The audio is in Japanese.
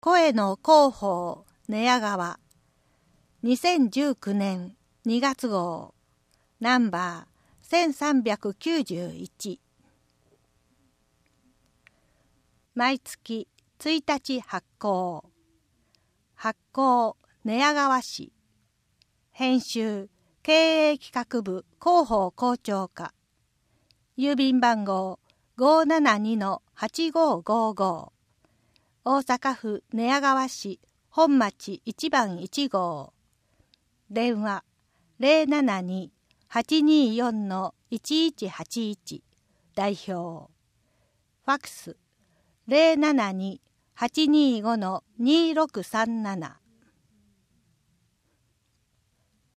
声の広報寝屋川2019年2月号ナンバー1391毎月1日発行寝屋川市編集経営企画部広報校長課郵便番号 572-8555 大阪府寝屋川市本町1番1号電話 072-824-1181 代表ファクス 072-825-2637